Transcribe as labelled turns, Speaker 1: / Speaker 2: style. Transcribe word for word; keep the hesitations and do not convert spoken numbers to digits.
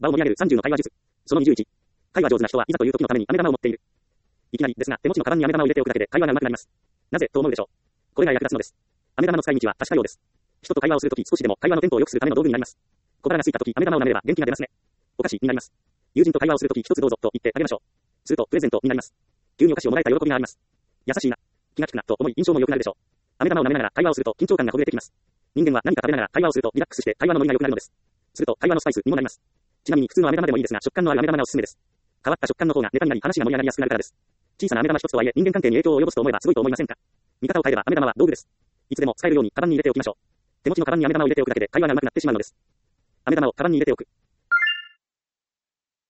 Speaker 1: 場を盛り上げるさんじゅうの会話術。そのにじゅういち。会話上手な人はいざという時のために飴玉を持っている。いきなりですが、手持ちのカバンに飴玉を入れておくだけで会話が上手くなります。なぜと思うでしょう。これが役立つのです。飴玉の使い道は確かようです。人と会話をするとき少しでも会話のテンポを良くするための道具になります。小腹が空いたとき飴玉を舐めれば元気が出ますね。お菓子になります。友人と会話をするとき一つどうぞと言ってあげましょう。するとプレゼントになります。急にお菓子をもらえた喜びがあります。優しいな。気が利くなと思い印象も良くなるでしょう。飴玉を舐めながら会話をすると緊張感がほぐれてきます。人間は何か食べながら会話をするとリラックスして会話のノリが良くなるのです。すると会話のスパイスにもなります。ちなみに普通の飴玉でもいいですが食感のある飴玉がおすすめです。変わった食感の方がネタになり話が盛り上がりやすくなるからです。小さな飴玉一つとはいえ人間関係に影響を及ぼすと思えばすごいと思いませんか。見方を変えれば飴玉は道具です。いつでも使えるようにカバンに入れておきましょう。手持ちのカバンに飴玉を入れておくだけで会話が上手くなってしまうのです。飴玉をカバンに入れておく。